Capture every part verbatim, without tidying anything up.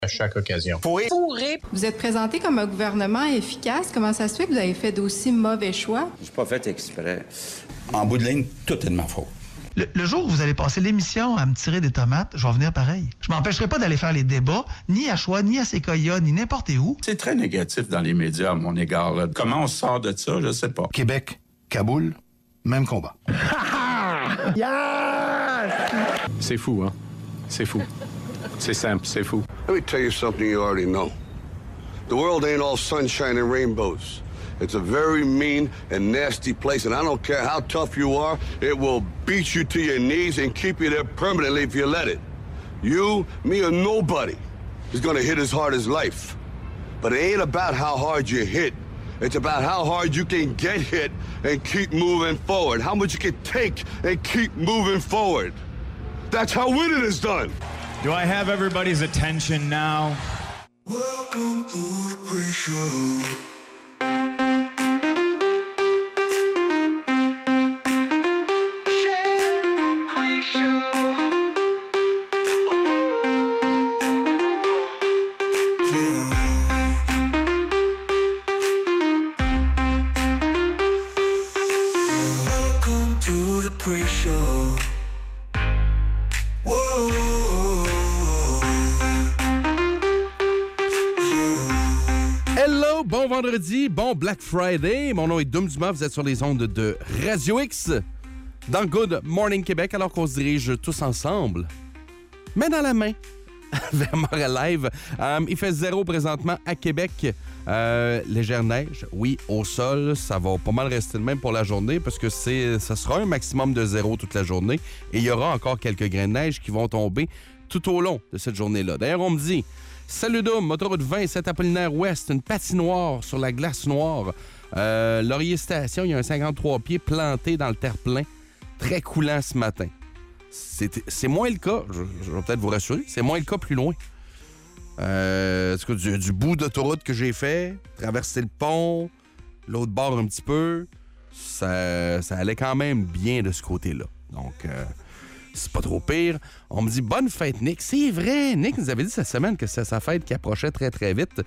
à chaque occasion. Fourré. Fourré. Vous êtes présenté comme un gouvernement efficace. Comment ça se fait que vous avez fait d'aussi mauvais choix? J'ai pas fait exprès. En bout de ligne, tout est de ma faute. Le, le jour où vous allez passer l'émission à me tirer des tomates, je vais venir pareil. Je m'empêcherai pas d'aller faire les débats, ni à Choix, ni à Séquoia, ni n'importe où. C'est très négatif dans les médias à mon égard. Là. Comment on sort de ça, je sais pas. Québec, Kaboul, même combat. Yes! C'est fou, hein? C'est fou. C'est simple, c'est fou. Let me tell you something you already know. The world ain't all sunshine and rainbows. It's a very mean and nasty place, and I don't care how tough you are, it will beat you to your knees and keep you there permanently if you let it. You, me, or nobody is gonna hit as hard as life. But it ain't about how hard you hit. It's about how hard you can get hit and keep moving forward. How much you can take and keep moving forward. That's how winning is done. Do I have everybody's attention now? Welcome to the pre-show. Bon vendredi, bon Black Friday. Mon nom est Dom Dumas, vous êtes sur les ondes de Radio X dans Good Morning Québec, alors qu'on se dirige tous ensemble, main dans la main, vers Montréal Live. Um, il fait zéro présentement à Québec. Euh, légère neige, oui, au sol. Ça va pas mal rester le même pour la journée parce que c'est, ça sera un maximum de zéro toute la journée. Et il y aura encore quelques grains de neige qui vont tomber tout au long de cette journée-là. D'ailleurs, on me dit... Salut Dom, autoroute vingt, Saint-Apollinaire-Ouest, une patinoire sur la glace noire. Euh, Laurier Station, il y a un cinquante-trois pieds planté dans le terre-plein. Très coulant ce matin. C'est, c'est moins le cas, je, je vais peut-être vous rassurer, c'est moins le cas plus loin. Euh, du, du bout d'autoroute que j'ai fait, traverser le pont, l'autre bord un petit peu, ça, ça allait quand même bien de ce côté-là. Donc... Euh, c'est pas trop pire. On me dit « Bonne fête, Nick ». C'est vrai, Nick nous avait dit cette semaine que c'était sa fête qui approchait très, très vite.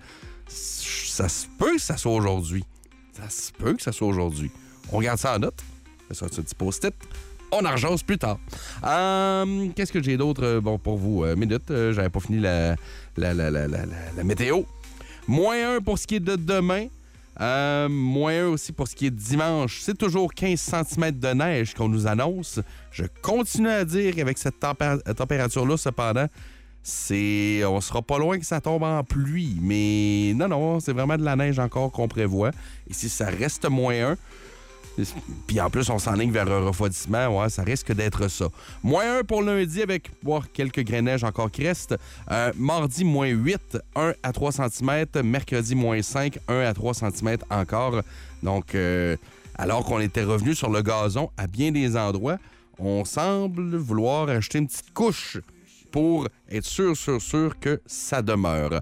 Ça se peut que ça soit aujourd'hui. Ça se peut que ça soit aujourd'hui. On regarde ça en note. Ça sera un petit post-it. On en rejase plus tard. Euh, qu'est-ce que j'ai d'autre bon, pour vous? Euh, minute, euh, j'avais pas fini la, la, la, la, la, la météo. Moins un pour ce qui est de demain. Euh, moins un aussi pour ce qui est de dimanche. C'est toujours quinze centimètres de neige qu'on nous annonce. Je continue à dire qu'avec cette tempé- température-là, cependant, c'est, on sera pas loin que ça tombe en pluie. Mais non, non, c'est vraiment de la neige encore qu'on prévoit. Et si ça reste moins un, puis en plus, on s'enligne vers un refroidissement, ouais, ça risque d'être ça. Moins un pour lundi avec ouais, quelques grains de neige encore qui restent. Euh, mardi, moins huit, un à trois centimètres. Mercredi, moins cinq, un à trois centimètres encore. Donc, euh, alors qu'on était revenu sur le gazon à bien des endroits, on semble vouloir acheter une petite couche pour être sûr, sûr, sûr que ça demeure.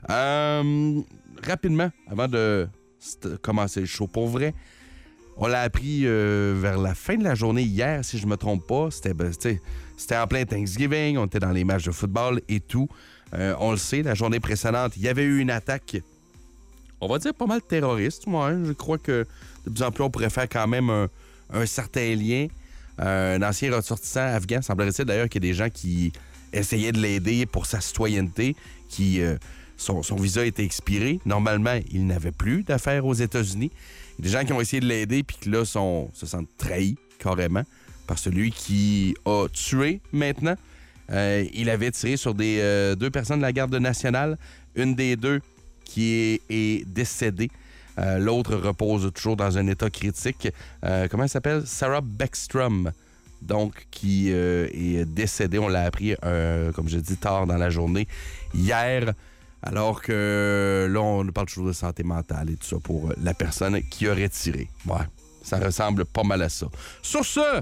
Euh, rapidement, avant de commencer le show, pour vrai, on l'a appris euh, vers la fin de la journée hier, si je me trompe pas. C'était, ben, c'était en plein Thanksgiving, on était dans les matchs de football et tout. Euh, on le sait, la journée précédente, il y avait eu une attaque, on va dire pas mal terroriste. Moi, hein. Je crois que de plus en plus, on pourrait faire quand même un, un certain lien. Euh, un ancien ressortissant afghan, semblerait-il d'ailleurs qu'il y a des gens qui essayaient de l'aider pour sa citoyenneté, qui euh, son, son visa était expiré. Normalement, il n'avait plus d'affaires aux États-Unis. Il y a des gens qui ont essayé de l'aider puis qui là sont, se sentent trahis carrément par celui qui a tué maintenant. Euh, il avait tiré sur des, euh, deux personnes de la garde nationale. Une des deux qui est, est décédée. Euh, l'autre repose toujours dans un état critique. Euh, comment elle s'appelle? Sarah Beckstrom. Donc, qui euh, est décédée. On l'a appris, euh, comme je dis, tard dans la journée. Hier, alors que là, on parle toujours de santé mentale et tout ça pour la personne qui aurait tiré. Ouais, ça ressemble pas mal à ça. Sur ce,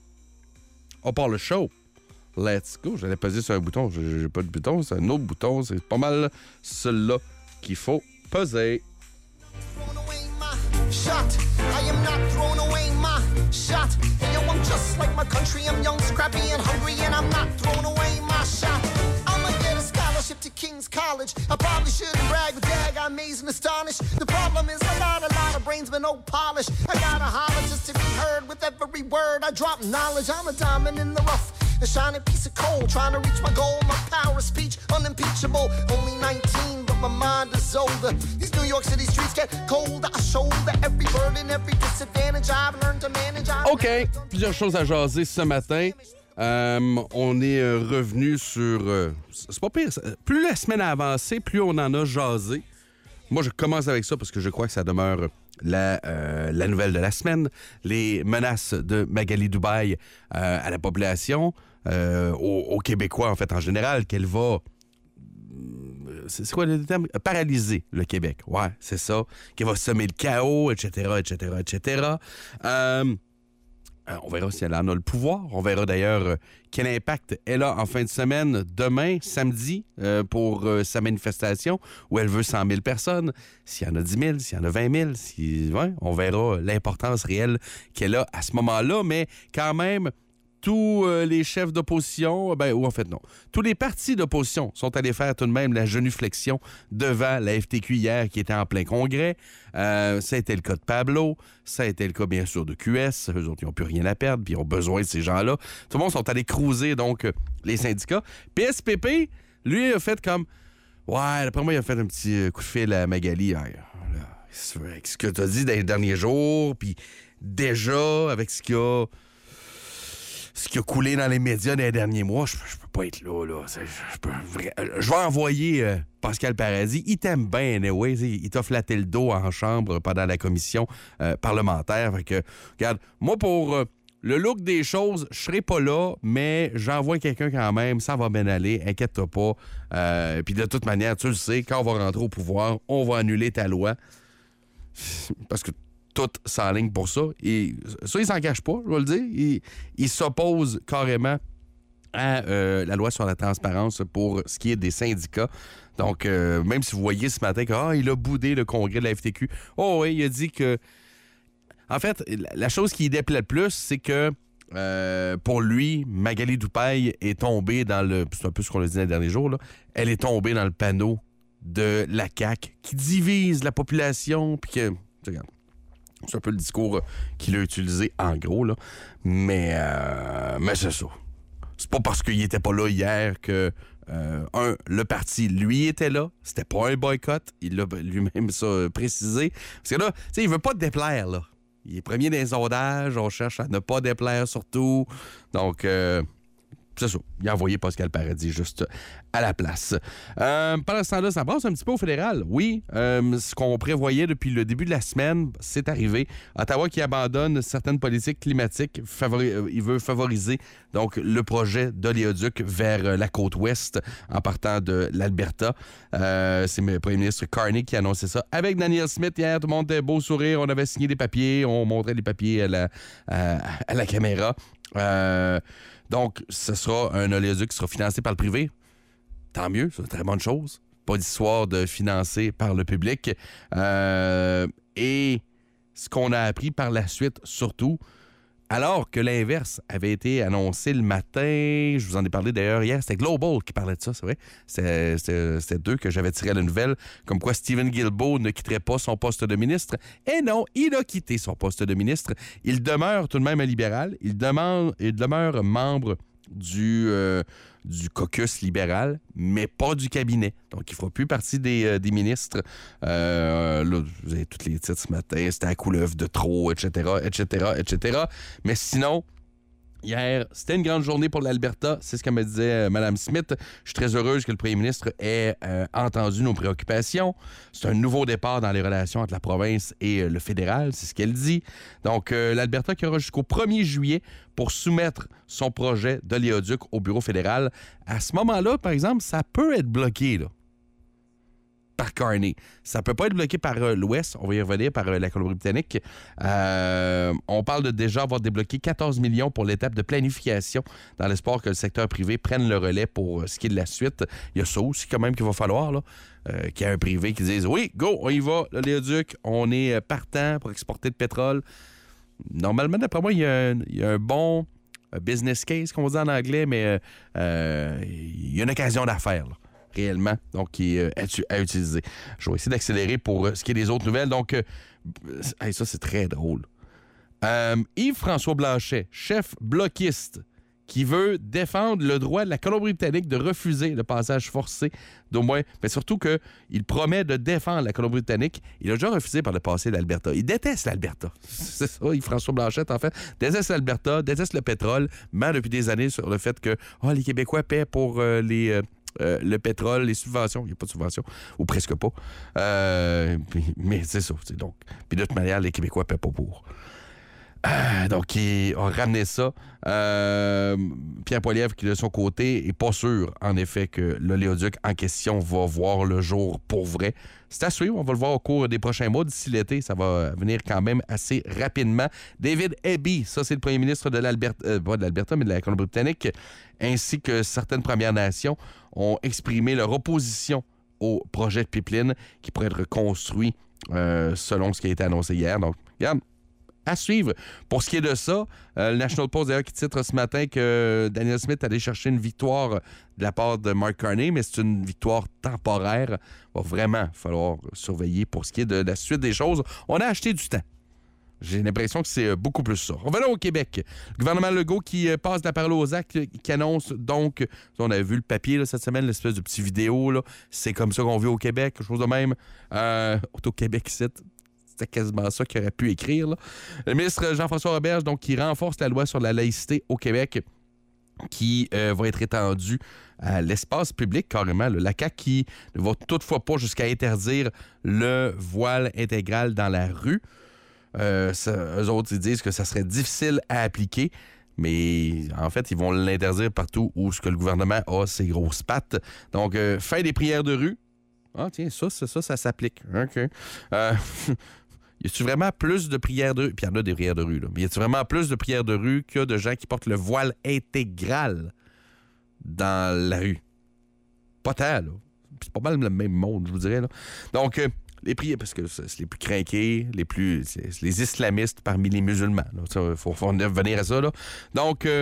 on part le show. Let's go. J'allais peser sur un bouton. J'ai, j'ai pas de bouton. C'est un autre bouton. C'est pas mal celui-là qu'il faut peser. Shot, I am not throwing away my shot. And yo, I'm just like my country. I'm young, scrappy, and hungry, and I'm not throwing away my shot. I'ma get a scholarship to King's college. I probably shouldn't brag, but dag, I'm amazed and astonished. The problem is a lot, a lot of brains, but no polish. I gotta holler just to be heard with every word. I drop knowledge, I'm a diamond in the rough. A shining piece of coal, trying to reach my goal. My power of speech, unimpeachable. Only nineteen, but my mind is older. These New York City streets get colder. I shoulder every burden, every disadvantage. I've learned to manage. OK, plusieurs choses à jaser ce matin. Euh, on est euh, revenu sur... Euh, c'est pas pire. Plus la semaine a avancé, plus on en a jasé. Moi, je commence avec ça parce que je crois que ça demeure la, euh, la nouvelle de la semaine. Les menaces de Magali Dubail euh, à la population, euh, aux, aux Québécois, en fait, en général, qu'elle va... C'est quoi le terme? Paralyser le Québec. Ouais, c'est ça. Qu'elle va semer le chaos, et cetera, et cetera, et cetera. Euh... On verra si elle en a le pouvoir. On verra d'ailleurs euh, quel impact elle a en fin de semaine, demain, samedi, euh, pour euh, sa manifestation, où elle veut cent mille personnes. S'il y en a dix mille, s'il y en a vingt mille, si, ouais, on verra l'importance réelle qu'elle a à ce moment-là. Mais quand même, tous euh, les chefs d'opposition, ben, ou en fait non, tous les partis d'opposition sont allés faire tout de même la genuflexion devant la F T Q hier qui était en plein congrès. Euh, ça a été le cas de Pablo, ça a été le cas bien sûr de Q S. Eux autres, ils n'ont plus rien à perdre, puis ils ont besoin de ces gens-là. Tout le monde sont allés cruiser, donc, euh, les syndicats. P S P P, lui, a fait comme... Ouais, d'après moi, il a fait un petit coup de fil à Magali hier. Là, avec ce que tu as dit dans les derniers jours, puis déjà, avec ce qu'il y a... Ce qui a coulé dans les médias dans les derniers mois, je, je peux pas être là. là. Je, je, peux, je vais envoyer euh, Pascal Paradis. Il t'aime bien, anyway. Il t'a flatté le dos en chambre pendant la commission euh, parlementaire. Fait que, regarde, moi, pour euh, le look des choses, je serai pas là, mais j'envoie quelqu'un quand même. Ça va bien aller. Inquiète-toi pas. Euh, Puis de toute manière, tu le sais, quand on va rentrer au pouvoir, on va annuler ta loi. Parce que tout s'enligne pour ça. Et ça, il s'en cache pas, je vais le dire. Il, il s'oppose carrément à euh, la loi sur la transparence pour ce qui est des syndicats. Donc, euh, même si vous voyez ce matin qu'il ah, a boudé le congrès de la F T Q, oh oui, il a dit que... En fait, la chose qui déplaît le plus, c'est que euh, pour lui, Magali Dubail est tombée dans le... C'est un peu ce qu'on a dit les derniers jours, là. Elle est tombée dans le panneau de la C A Q qui divise la population, puis que... Regarde. C'est un peu le discours qu'il a utilisé en gros, là. Mais, euh, mais c'est ça. C'est pas parce qu'il était pas là hier que, euh, un, le parti, lui, était là. C'était pas un boycott. Il l'a lui-même ça précisé. Parce que là, tu sais, il veut pas déplaire, là. Il est premier dans les sondages. On cherche à ne pas déplaire surtout. Donc, euh, c'est ça. Il a envoyé Pascal Paradis juste à la place. Euh, pendant ce temps-là, ça passe un petit peu au fédéral. Oui, euh, ce qu'on prévoyait depuis le début de la semaine, c'est arrivé. Ottawa qui abandonne certaines politiques climatiques. Favori- euh, il veut favoriser donc le projet d'oléoduc vers la côte ouest en partant de l'Alberta. Euh, c'est le premier ministre Carney qui a annoncé ça. Avec Daniel Smith hier, tout le monde était beau sourire. On avait signé des papiers. On montrait les papiers à la, à, à la caméra. Euh, donc, ce sera un oléoduc qui sera financé par le privé. Tant mieux, c'est une très bonne chose. Pas d'histoire de financer par le public. Euh, et ce qu'on a appris par la suite, surtout, alors que l'inverse avait été annoncé le matin, je vous en ai parlé d'ailleurs hier, c'était Global qui parlait de ça, c'est vrai. C'était, c'était, c'était d'eux que j'avais tiré la nouvelle, comme quoi Stephen Guilbeault ne quitterait pas son poste de ministre. Et non, il a quitté son poste de ministre. Il demeure tout de même un libéral. Il, demande, il demeure membre du, euh, du caucus libéral, mais pas du cabinet. Donc, il ne fera plus partie des, euh, des ministres. Euh, là, vous avez tous les titres ce matin. C'était à couleuvre de trop, et cetera, et cetera, et cetera. Mais sinon, hier, c'était une grande journée pour l'Alberta. C'est ce que me disait euh, Mme Smith. Je suis très heureuse que le premier ministre ait euh, entendu nos préoccupations. C'est un nouveau départ dans les relations entre la province et euh, le fédéral. C'est ce qu'elle dit. Donc, euh, l'Alberta qui aura jusqu'au premier juillet pour soumettre son projet d'oléoduc au bureau fédéral. À ce moment-là, par exemple, ça peut être bloqué, là, par Carney. Ça peut pas être bloqué par euh, l'Ouest, on va y revenir, par euh, la Colombie-Britannique. Euh, on parle de déjà avoir débloqué quatorze millions pour l'étape de planification dans l'espoir que le secteur privé prenne le relais pour euh, ce qui est de la suite. Il y a ça aussi quand même qu'il va falloir, là, euh, qu'il y ait un privé qui dise « Oui, go, on y va, l'oléoduc, on est partant pour exporter de pétrole. » Normalement, d'après moi, il y a un, il y a un bon business case, qu'on va dire en anglais, mais euh, euh, il y a une occasion d'affaires, là. réellement, donc qui est euh, à, à utiliser. Je vais essayer d'accélérer pour euh, ce qui est des autres nouvelles. Donc, euh, hey, ça, c'est très drôle. Euh, Yves-François Blanchet, chef bloquiste, qui veut défendre le droit de la Colombie-Britannique de refuser le passage forcé d'au moins... Mais surtout qu'il promet de défendre la Colombie-Britannique. Il a déjà refusé par le passé l'Alberta. Il déteste l'Alberta. C'est ça, Yves-François Blanchet, en fait. Déteste l'Alberta, déteste le pétrole, ment depuis des années sur le fait que oh, les Québécois paient pour euh, les... Euh, Euh, le pétrole, les subventions. Il n'y a pas de subventions, ou presque pas. Euh, puis, mais c'est ça. C'est donc. Puis de toute manière, les Québécois ne paient pas pour. Euh, donc, il a ramené ça. Euh, Pierre Poilievre, qui de son côté, n'est pas sûr, en effet, que l'oléoduc en question va voir le jour pour vrai. C'est à suivre. On va le voir au cours des prochains mois. D'ici l'été, ça va venir quand même assez rapidement. David Eby, ça, c'est le premier ministre de l'Alberta, euh, pas de l'Alberta, mais de la Colombie-Britannique, ainsi que certaines Premières Nations, ont exprimé leur opposition au projet de pipeline qui pourrait être construit euh, selon ce qui a été annoncé hier. Donc, regarde, à suivre. Pour ce qui est de ça, euh, le National Post, d'ailleurs, qui titre ce matin que Daniel Smith allait chercher une victoire de la part de Mark Carney, mais c'est une victoire temporaire. Il va vraiment falloir surveiller pour ce qui est de la suite des choses. On a acheté du temps. J'ai l'impression que c'est beaucoup plus ça. Revenons au Québec. Le gouvernement Legault qui passe la parole aux actes, qui annonce donc... On avait vu le papier là, cette semaine, l'espèce de petit vidéo. Là. C'est comme ça qu'on vit au Québec, quelque chose de même. Euh, au Québec, c'est... C'était quasiment ça qu'il aurait pu écrire. Là. Le ministre Jean-François Roberge, donc, qui renforce la loi sur la laïcité au Québec, qui euh, va être étendue à l'espace public, carrément. Là. La C A Q qui ne va toutefois pas jusqu'à interdire le voile intégral dans la rue. Euh, ça, eux autres, ils disent que ça serait difficile à appliquer, mais en fait, ils vont l'interdire partout où ce que le gouvernement a ses grosses pattes. Donc, euh, fin des prières de rue. Ah, tiens, ça, ça, ça, ça s'applique. OK. Euh, y a-tu vraiment plus de prières de rue? Puis il y en a des prières de rue, là. Mais y a-tu vraiment plus de prières de rue qu'il y a de gens qui portent le voile intégral dans la rue? Pas tant, là. C'est pas mal le même monde, je vous dirais, là. Donc, euh, les prières, parce que c'est les plus crinqués, les plus... C'est les islamistes parmi les musulmans. Il faut, faut venir à ça, là. Donc, euh,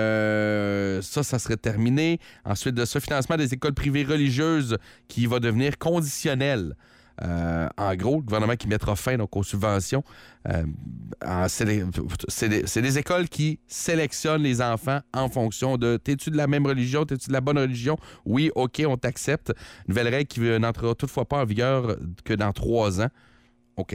euh, ça, ça serait terminé. Ensuite de ça, financement des écoles privées religieuses qui va devenir conditionnel. Euh, en gros, le gouvernement qui mettra fin donc, aux subventions. Euh, en, c'est, des, c'est, des, c'est des écoles qui sélectionnent les enfants en fonction de t'es-tu de la même religion, t'es-tu de la bonne religion? Oui, OK, on t'accepte. Nouvelle règle qui n'entrera toutefois pas en vigueur que dans trois ans. OK.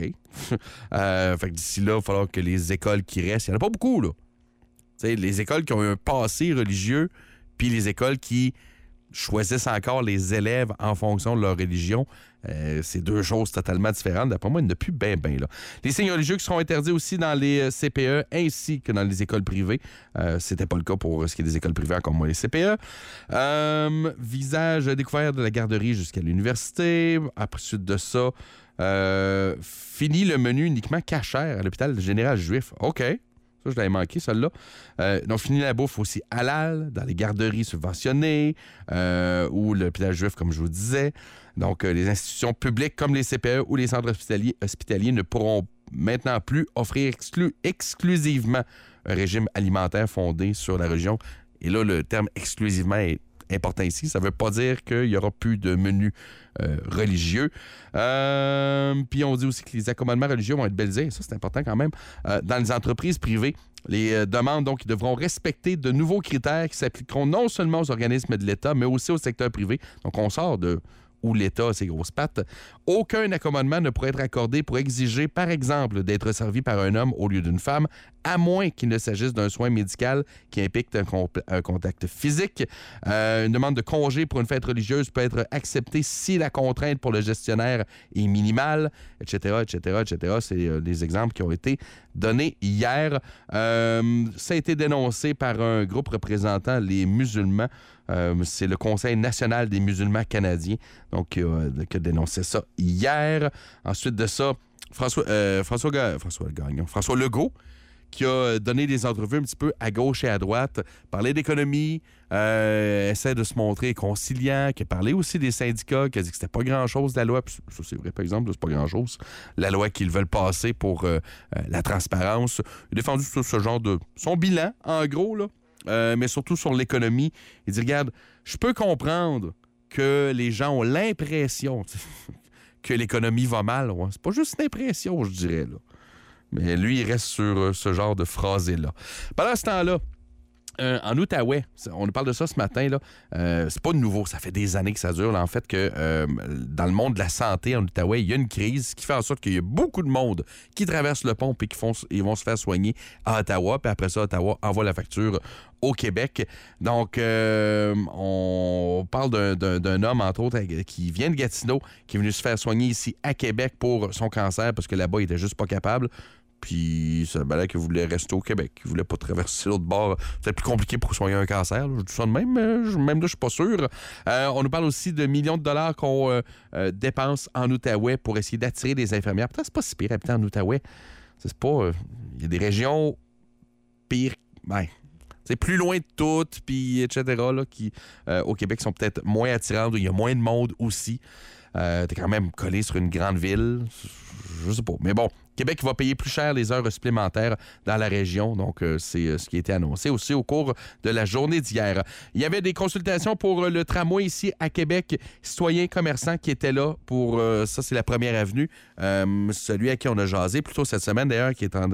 euh, fait que d'ici là, il va falloir que les écoles qui restent, il n'y en a pas beaucoup, là. T'sais, les écoles qui ont un passé religieux, puis les écoles qui choisissent encore les élèves en fonction de leur religion. Euh, c'est deux choses totalement différentes. D'après moi, il n'y en a plus bien, bien là. Les signes religieux qui seront interdits aussi dans les C P E ainsi que dans les écoles privées. Euh, c'était pas le cas pour ce qui est des écoles privées, encore moins les C P E. Euh, visage découvert de la garderie jusqu'à l'université. Après suite de ça, euh, fini le menu uniquement cachère à l'hôpital général juif. OK. Ça, je l'avais manqué, celle-là. Euh, donc, fini la bouffe aussi halal, dans les garderies subventionnées, euh, ou l'hôpital juif, comme je vous disais. Donc, euh, les institutions publiques comme les C P E ou les centres hospitaliers, hospitaliers ne pourront maintenant plus offrir exclu- exclusivement un régime alimentaire fondé sur la religion. Et là, le terme « exclusivement » est important ici. Ça ne veut pas dire qu'il n'y aura plus de menus euh, religieux. Euh, puis on dit aussi que les accommodements religieux vont être balisés. Ça, c'est important quand même. Euh, dans les entreprises privées, les euh, demandes, donc, ils devront respecter de nouveaux critères qui s'appliqueront non seulement aux organismes de l'État, mais aussi au secteur privé. Donc, on sort de où l'État a ses grosses pattes. Aucun accommodement ne pourrait être accordé pour exiger, par exemple, d'être servi par un homme au lieu d'une femme, à moins qu'il ne s'agisse d'un soin médical qui implique un, comp- un contact physique. Euh, une demande de congé pour une fête religieuse peut être acceptée si la contrainte pour le gestionnaire est minimale, et cetera, et cetera, et cetera. C'est euh, des exemples qui ont été donnés hier. Euh, ça a été dénoncé par un groupe représentant les musulmans. Euh, c'est le Conseil national des musulmans canadiens donc, euh, qui a dénoncé ça hier. Ensuite de ça, François, euh, François, Ga- François Gagnon, François Legault, qui a donné des entrevues un petit peu à gauche et à droite, parler d'économie, euh, essaie de se montrer conciliant, qui a parlé aussi des syndicats, qui a dit que c'était pas grand-chose la loi. Puis ça, c'est vrai, par exemple, c'est pas grand-chose. La loi qu'ils veulent passer pour euh, euh, la transparence. Il a défendu ce, ce genre de... son bilan, en gros, là. Euh, mais surtout sur l'économie. Il dit, regarde, je peux comprendre que les gens ont l'impression que l'économie va mal. Ouais. C'est pas juste une impression, je dirais, là. Mais lui, il reste sur euh, ce genre de phrasé-là. Pendant ce temps-là, euh, en Outaouais, on nous parle de ça ce matin, là, euh, c'est pas nouveau, ça fait des années que ça dure, là, en fait, que euh, dans le monde de la santé en Outaouais, il y a une crise qui fait en sorte qu'il y a beaucoup de monde qui traverse le pont et qui font, ils vont se faire soigner à Ottawa, puis après ça, Ottawa envoie la facture au Québec. Donc, euh, on parle d'un, d'un, d'un homme, entre autres, qui vient de Gatineau, qui est venu se faire soigner ici à Québec pour son cancer, parce que là-bas, il était juste pas capable. Puis, ça valait qu'il voulait rester au Québec. Il voulait pas traverser l'autre bord. C'est plus compliqué pour soigner un cancer. Là. Je dis ça de même, mais même là, je suis pas sûr. Euh, on nous parle aussi de millions de dollars qu'on euh, euh, dépense en Outaouais pour essayer d'attirer des infirmières. Peut-être c'est pas si pire habiter en Outaouais. C'est pas... Il euh, y a des régions pires... Ben, c'est plus loin de toutes, puis et cetera, là, qui, euh, au Québec, sont peut-être moins attirantes, où il y a moins de monde aussi. Euh, t'es quand même collé sur une grande ville. Je sais pas. Mais bon, Québec va payer plus cher les heures supplémentaires dans la région. Donc, euh, c'est euh, ce qui a été annoncé aussi au cours de la journée d'hier. Il y avait des consultations pour euh, le tramway ici à Québec. Citoyens commerçants qui étaient là pour... Euh, ça, c'est la première avenue. Euh, celui à qui on a jasé plus tôt cette semaine, d'ailleurs, qui est en...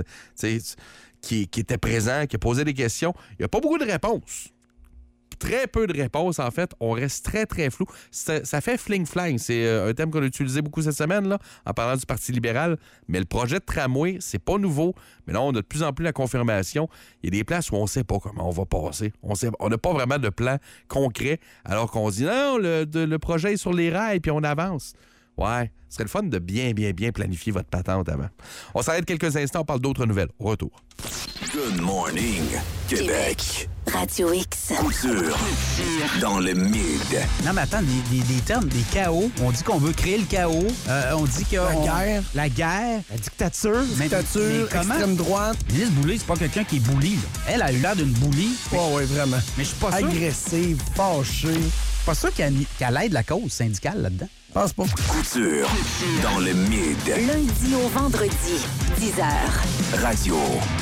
Qui, qui était présent, qui a posé des questions. Il n'y a pas beaucoup de réponses. Très peu de réponses, en fait. On reste très, très flou. Ça, ça fait fling-flang. C'est euh, un thème qu'on a utilisé beaucoup cette semaine, là, en parlant du Parti libéral. Mais le projet de tramway, c'est pas nouveau. Mais là, on a de plus en plus la confirmation. Il y a des places où on ne sait pas comment on va passer. On n'a pas vraiment de plan concret, alors qu'on dit non, le, de, le projet est sur les rails, puis on avance. Ouais, ce serait le fun de bien, bien, bien planifier votre patente avant. On s'arrête quelques instants, on parle d'autres nouvelles. Au retour. Good morning, Québec. Radio X. Couture. Dans le mid. Non, mais attends, des, des, des termes, des chaos. On dit qu'on veut créer le chaos. Euh, on dit que... La on... guerre. La guerre. La dictature. Mais, dictature, mais comment? Extrême droite. Lise Boulay, c'est pas quelqu'un qui est bully, là. Elle a eu l'air d'une bully. Oui, oh, oui, vraiment. Mais je suis pas sûr. Agressive, fâchée. Je suis pas sûr qu'elle, qu'elle aide la cause syndicale là-dedans. Pense pas. Couture. Dans le mid. Lundi au vendredi, dix heures. Radio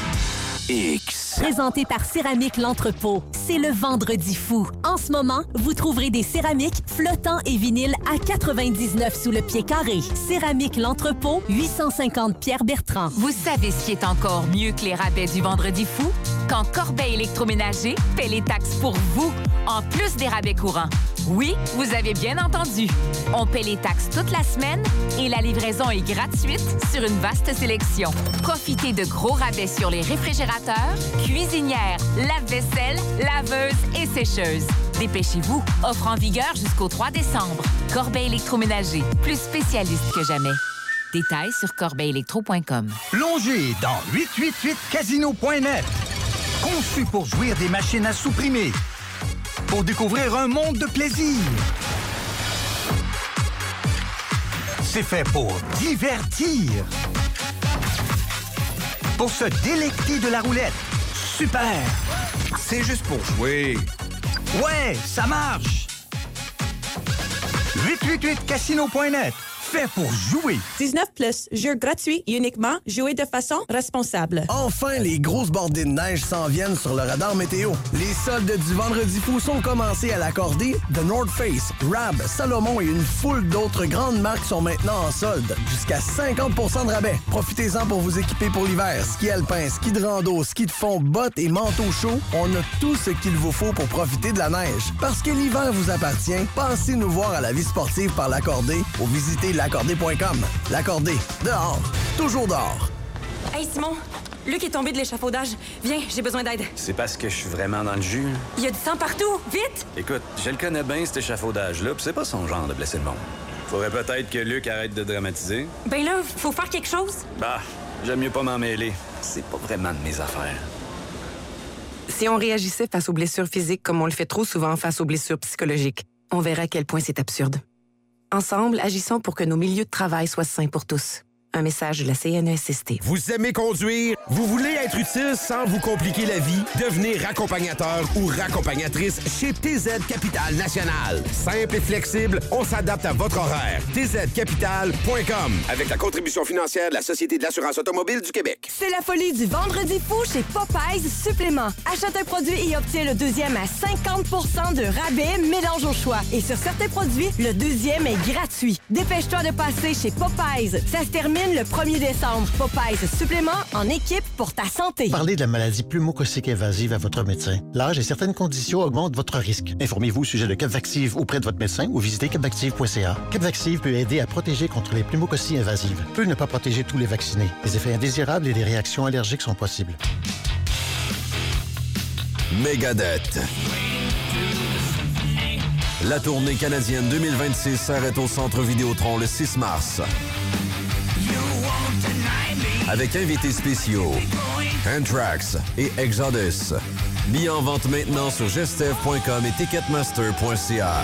X. Présenté par Céramique L'Entrepôt, c'est le Vendredi fou. En ce moment, vous trouverez des céramiques, flottants et vinyles à quatre-vingt-dix-neuf sous le pied carré. Céramique L'Entrepôt, huit cent cinquante Pierre Bertrand. Vous savez ce qui est encore mieux que les rabais du Vendredi fou? Quand Corbeil Électroménager paie les taxes pour vous, en plus des rabais courants. Oui, vous avez bien entendu. On paie les taxes toute la semaine et la livraison est gratuite sur une vaste sélection. Profitez de gros rabais sur les réfrigérateurs, cuisinières, lave-vaisselle, laveuses et sécheuses. Dépêchez-vous, offre en vigueur jusqu'au trois décembre. Corbeil Électroménager, plus spécialiste que jamais. Détails sur corbeil électro point com. Plongez dans huit cent quatre-vingt-huit casino point net. Conçu pour jouir des machines à supprimer. Pour découvrir un monde de plaisir. C'est fait pour divertir. Pour se délecter de la roulette. Super! C'est juste pour jouer. Ouais, ça marche! huit cent quatre-vingt-huit casino point net. Fait pour jouer. dix-neuf plus, jeu gratuit uniquement, jouer de façon responsable. Enfin, les grosses bordées de neige s'en viennent sur le radar météo. Les soldes du Vendredi fou sont commencés à l'accorder. The North Face, Rab, Salomon et une foule d'autres grandes marques sont maintenant en solde. Jusqu'à cinquante pour cent de rabais. Profitez-en pour vous équiper pour l'hiver. Ski alpin, ski de rando, ski de fond, bottes et manteaux chauds. On a tout ce qu'il vous faut pour profiter de la neige. Parce que l'hiver vous appartient, pensez nous voir à la vie sportive par l'accordé ou visitez l'accordé point com. L'accordé, dehors, toujours dehors. Hey Simon, Luc est tombé de l'échafaudage. Viens, j'ai besoin d'aide. C'est parce que je suis vraiment dans le jus. Il y a du sang partout, vite! Écoute, je le connais bien, cet échafaudage-là, pis c'est pas son genre de blesser le monde. Faudrait peut-être que Luc arrête de dramatiser. Ben là, faut faire quelque chose. Bah, j'aime mieux pas m'en mêler. C'est pas vraiment de mes affaires. Si on réagissait face aux blessures physiques comme on le fait trop souvent face aux blessures psychologiques, on verrait à quel point c'est absurde. Ensemble, agissons pour que nos milieux de travail soient sains pour tous. Un message de la C N E S S T. Vous aimez conduire? Vous voulez être utile sans vous compliquer la vie? Devenez raccompagnateur ou raccompagnatrice chez T Z Capital National. Simple et flexible, on s'adapte à votre horaire. T Z capital point com avec la contribution financière de la Société de l'assurance automobile du Québec. C'est la folie du vendredi fou chez Popeyes Supplément. Achète un produit et obtiens le deuxième à cinquante pour cent de rabais, mélange au choix. Et sur certains produits, le deuxième est gratuit. Dépêche-toi de passer chez Popeyes. Ça se termine le premier décembre. Popeyes Supplément en équipe pour ta santé. Parlez de la maladie pneumococcique invasive à votre médecin. L'âge et certaines conditions augmentent votre risque. Informez-vous au sujet de Capvaxive auprès de votre médecin ou visitez capvaxive point c a. Capvaxive peut aider à protéger contre les pneumococcies invasives. Peut ne pas protéger tous les vaccinés. Des effets indésirables et des réactions allergiques sont possibles. Megadeth. La tournée canadienne deux mille vingt-six s'arrête au Centre Vidéotron le six mars. Avec invités spéciaux, Anthrax et Exodus. Billets en vente maintenant sur gestev point com et ticketmaster point c a.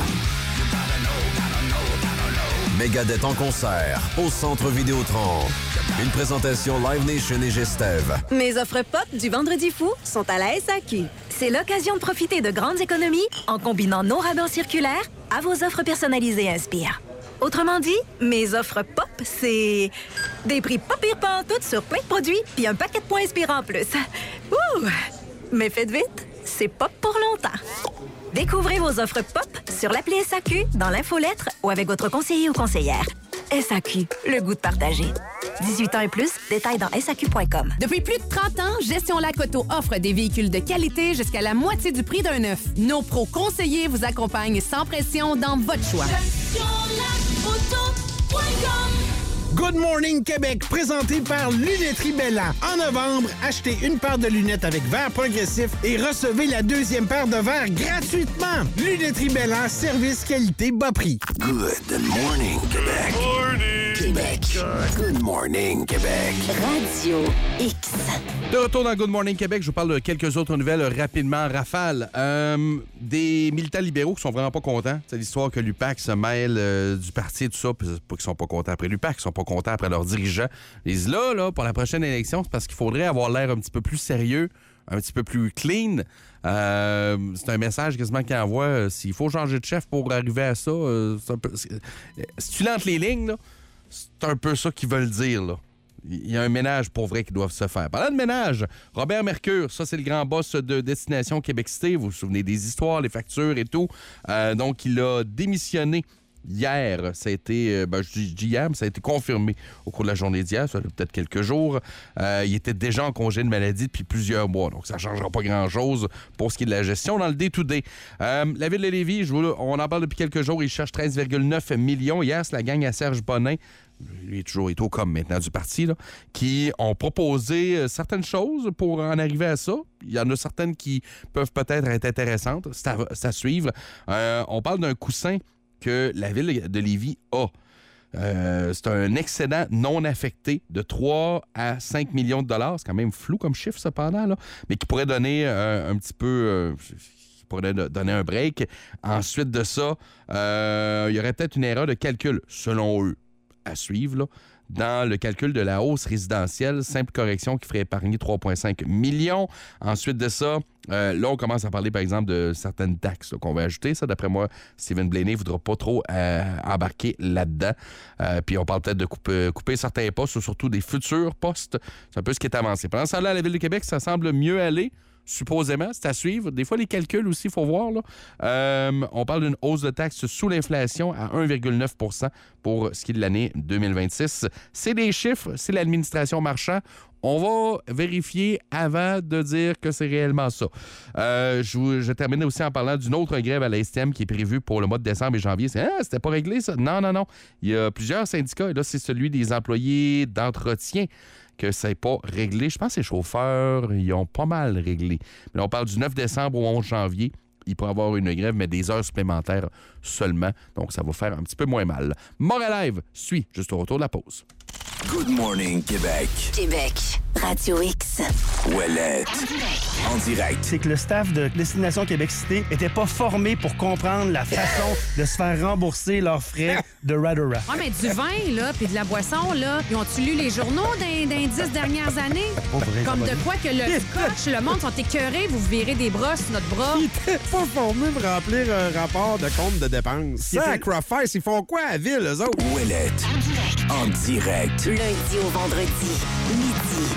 Megadeth en concert au Centre Vidéotron. Une présentation Live Nation et Gestev. Mes offres pop du Vendredi fou sont à la S A Q. C'est l'occasion de profiter de grandes économies en combinant nos rabais circulaires à vos offres personnalisées Inspire. Autrement dit, mes offres pop, c'est des prix pas pire pantoute sur plein de produits puis un paquet de points Inspire en plus. Ouh! Mais faites vite, c'est pop pour longtemps. Découvrez vos offres pop sur l'appli S A Q, dans l'infolettre ou avec votre conseiller ou conseillère. S A Q, le goût de partager. dix-huit ans et plus, détails dans S A Q point com. Depuis plus de trente ans, Gestion Lac Auto offre des véhicules de qualité jusqu'à la moitié du prix d'un neuf. Nos pros conseillers vous accompagnent sans pression dans votre choix. Gestion Lac Auto point com. Good Morning Québec, présenté par Lunetterie Bella. En novembre, achetez une paire de lunettes avec verre progressif et recevez la deuxième paire de verres gratuitement. Lunetterie Bella, service qualité bas prix. Good morning, Québec. Morning. Québec. Good morning, Québec. Radio X. De retour dans Good Morning Québec, je vous parle de quelques autres nouvelles rapidement. Rafale, euh, des militants libéraux qui sont vraiment pas contents. C'est l'histoire que l'U P A C se mêle euh, du parti et tout ça. Puis pas qu'ils sont pas contents après l'U P A C, ils sont pas contents après leurs dirigeants. Ils disent là, là, pour la prochaine élection, c'est parce qu'il faudrait avoir l'air un petit peu plus sérieux, un petit peu plus clean. Euh, c'est un message quasiment qu'il envoie. Euh, s'il faut changer de chef pour arriver à ça, euh, c'est un peu, c'est, si tu lances les lignes, là, c'est un peu ça qu'ils veulent dire, là. Il y a un ménage pour vrai qui doit se faire. Parlant de ménage, Robert Mercure, ça c'est le grand boss de Destination Québec Cité. Vous vous souvenez des histoires, les factures et tout. Euh, donc il a démissionné hier. Ça a été, ben, je dis hier, mais ça a été confirmé au cours de la journée d'hier. Ça fait peut-être quelques jours. Euh, il était déjà en congé de maladie depuis plusieurs mois. Donc ça ne changera pas grand-chose pour ce qui est de la gestion dans le day-to-day. Euh, la ville de Lévis, je vous, on en parle depuis quelques jours. Il cherche treize virgule neuf millions. Hier, c'est la gang à Serge Bonin. Il est toujours est au com maintenant du parti, là, qui ont proposé euh, certaines choses pour en arriver à ça. Il y en a certaines qui peuvent peut-être être intéressantes. C'est à, c'est à suivre. Euh, on parle d'un coussin que la ville de Lévis a. Euh, c'est un excédent non affecté de trois à cinq millions de dollars. C'est quand même flou comme chiffre, cependant, là, mais qui pourrait donner euh, un petit peu... Euh, qui pourrait donner un break. Ensuite de ça, euh, il y aurait peut-être une erreur de calcul, selon eux. À suivre, là, dans le calcul de la hausse résidentielle, simple correction qui ferait épargner trois virgule cinq millions. Ensuite de ça, euh, là, on commence à parler, par exemple, de certaines taxes là, qu'on va ajouter. Ça, d'après moi, Stephen Blaney ne voudra pas trop euh, embarquer là-dedans. Euh, puis on parle peut-être de couper, couper certains postes, ou surtout des futurs postes. C'est un peu ce qui est avancé. Pendant ça, là, à la Ville de Québec, ça semble mieux aller. Supposément, c'est à suivre. Des fois, les calculs aussi, il faut voir. Là. Euh, on parle d'une hausse de taxes sous l'inflation à un virgule neuf pour cent pour ce qui est de l'année deux mille vingt-six. C'est des chiffres, c'est l'administration Marchand. On va vérifier avant de dire que c'est réellement ça. Euh, je, vous, je termine aussi en parlant d'une autre grève à la S T M qui est prévue pour le mois de décembre et janvier. C'est, ah, c'était pas réglé, ça? Non, non, non. Il y a plusieurs syndicats. Et là, c'est celui des employés d'entretien que ça n'est pas réglé. Je pense que les chauffeurs, ils ont pas mal réglé. Mais là, on parle du neuf décembre au onze janvier. Il pourrait y avoir une grève, mais des heures supplémentaires seulement. Donc, ça va faire un petit peu moins mal. Moral Live suit juste au retour de la pause. Good Morning Québec. Québec, Radio X. Ouellette. En direct. C'est que le staff de Destination Québec Cité était pas formé pour comprendre la façon de se faire rembourser leurs frais de Radora. Ouais, mais du vin, là, puis de la boisson, là, ils ont-tu lu les journaux dans les dix dernières années? Pas vrai, Comme ça de va quoi que le scotch, le monde sont écœurés, vous verrez des bras sur notre bras. Ils étaient pas formés pour remplir un rapport de compte de dépenses. Sacrifice, ils font quoi à la ville, eux autres? Ouellette. En direct. Lundi au vendredi, midi.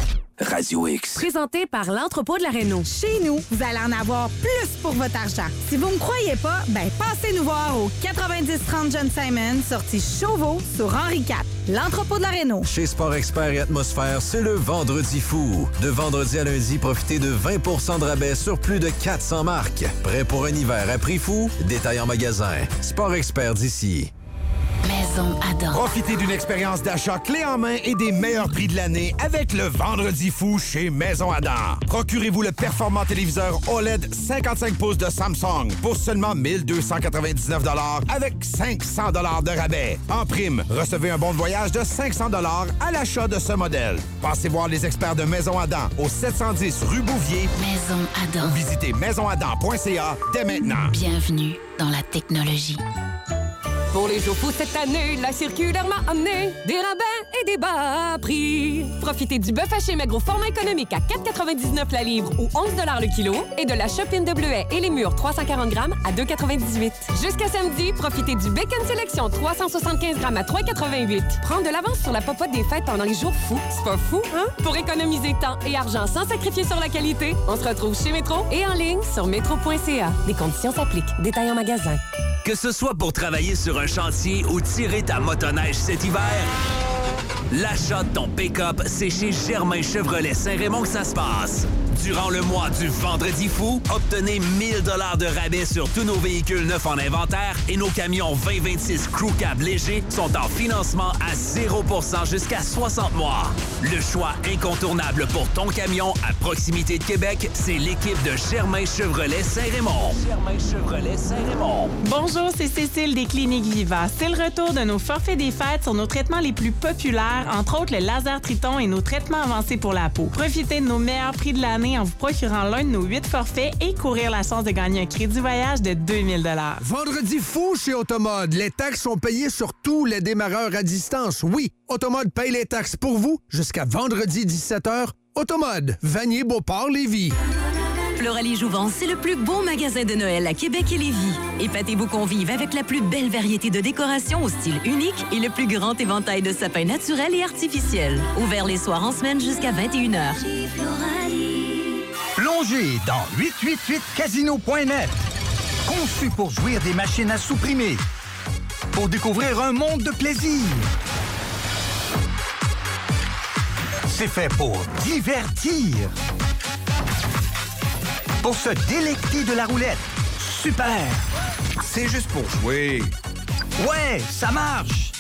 Radio X. Présenté par l'entrepôt de la Réno. Chez nous, vous allez en avoir plus pour votre argent. Si vous me croyez pas, ben passez nous voir au quatre-vingt-dix trente John Simon, sortie Chauveau sur Henri quatre. L'entrepôt de la Réno. Chez Sport Expert et Atmosphère, c'est le Vendredi fou. De vendredi à lundi, profitez de vingt pour cent de rabais sur plus de quatre cents marques. Prêt pour un hiver à prix fou? Détail en magasin. Sport Expert d'ici. Maison Adam. Profitez d'une expérience d'achat clé en main et des meilleurs prix de l'année avec le Vendredi fou chez Maison Adam. Procurez-vous le performant téléviseur O L E D cinquante-cinq pouces de Samsung pour seulement mille deux cent quatre-vingt-dix-neuf dollars avec cinq cents dollars de rabais. En prime, recevez un bon de voyage de cinq cents dollars à l'achat de ce modèle. Passez voir les experts de Maison Adam au sept cent dix rue Bouvier. Maison Adam. Ou visitez maison adam point c a dès maintenant. Bienvenue dans la technologie. Pour les jours fous cette année, la circulaire m'a amené des rabais et des bas prix. Profitez du bœuf haché maigre au format économique à quatre quatre-vingt-dix-neuf la livre ou onze le kilo et de la chopine de bleuet et les mûres trois cent quarante grammes à deux quatre-vingt-dix-huit. Jusqu'à samedi, profitez du bacon sélection trois cent soixante-quinze grammes à trois quatre-vingt-huit. Prendre de l'avance sur la popote des fêtes pendant les jours fous, c'est pas fou, hein? Pour économiser temps et argent sans sacrifier sur la qualité, on se retrouve chez Métro et en ligne sur métro point c a. Des conditions s'appliquent. Détail en magasin. Que ce soit pour travailler sur un chantier ou tirer ta motoneige cet hiver, l'achat de ton pick-up, c'est chez Germain Chevrolet Saint-Raymond que ça se passe. Durant le mois du Vendredi fou, obtenez mille dollars de rabais sur tous nos véhicules neufs en inventaire et nos camions vingt vingt-six Crew Cab légers sont en financement à zéro pour cent jusqu'à soixante mois. Le choix incontournable pour ton camion à proximité de Québec, c'est l'équipe de Germain Chevrolet Saint-Raymond. Germain Chevrolet Saint-Raymond. Bonjour, c'est Cécile des Cliniques Viva. C'est le retour de nos forfaits des fêtes sur nos traitements les plus populaires, entre autres le laser Triton et nos traitements avancés pour la peau. Profitez de nos meilleurs prix de l'année en vous procurant l'un de nos huit forfaits et courir la chance de gagner un crédit voyage de deux mille dollars. Vendredi fou chez Automode. Les taxes sont payées sur tous les démarreurs à distance. Oui, Automode paye les taxes pour vous jusqu'à vendredi dix-sept heures. Automode, Vanier, Beauport, Lévis. Floralie Jouvence, c'est le plus beau magasin de Noël à Québec et Lévis. Épatez vos convives avec la plus belle variété de décorations au style unique et le plus grand éventail de sapins naturels et artificiels. Ouvert les soirs en semaine jusqu'à vingt et une heures. Plongez dans huit huit huit casino point net. Conçu pour jouir des machines à sous-primer. Pour découvrir un monde de plaisir. C'est fait pour divertir. Pour se délecter de la roulette. Super! C'est juste pour jouer. Ouais, ça marche!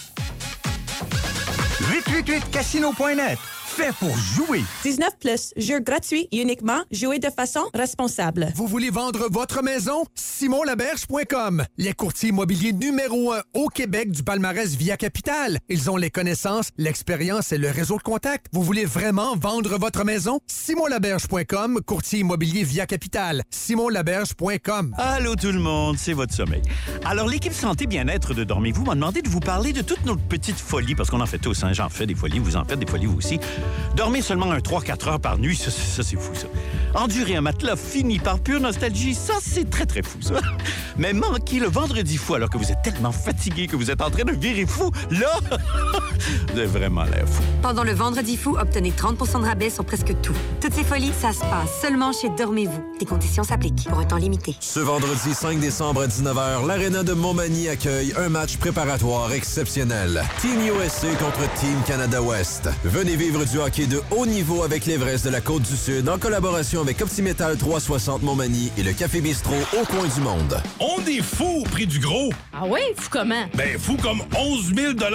huit huit huit casino point net. Fait pour jouer. dix-neuf plus, jeu gratuit, uniquement, jouer de façon responsable. Vous voulez vendre votre maison? simon laberge point com. Les courtiers immobiliers numéro un au Québec du palmarès Via Capital. Ils ont les connaissances, l'expérience et le réseau de contacts. Vous voulez vraiment vendre votre maison? simon laberge point com, courtier immobilier Via Capital. simon laberge point com. Allô tout le monde, c'est votre sommeil. Alors, l'équipe Santé Bien-être de Dormez-vous m'a demandé de vous parler de toutes nos petites folies, parce qu'on en fait tous, hein? J'en fais des folies, vous en faites des folies vous aussi. Dormez seulement un trois à quatre heures par nuit, ça, ça, ça c'est fou, ça. Endurer un matelas fini par pure nostalgie, ça, c'est très, très fou, ça. Mais manquer le vendredi fou alors que vous êtes tellement fatigué que vous êtes en train de virer fou, là, vous avez vraiment l'air fou. Pendant le Vendredi fou, obtenez trente pour cent de rabais sur presque tout. Toutes ces folies, ça se passe seulement chez Dormez-vous. Des conditions s'appliquent pour un temps limité. Ce vendredi cinq décembre à dix-neuf heures, l'Arena de Montmagny accueille un match préparatoire exceptionnel. Team U S A contre Team Canada West. Venez vivre du hockey de haut niveau avec l'Everest de la Côte-du-Sud en collaboration avec Optimétal trois cent soixante Montmagny et le Café Bistrot au coin du monde. On est fou au prix du gros. Ah oui? Fou comment? Ben, fou comme onze mille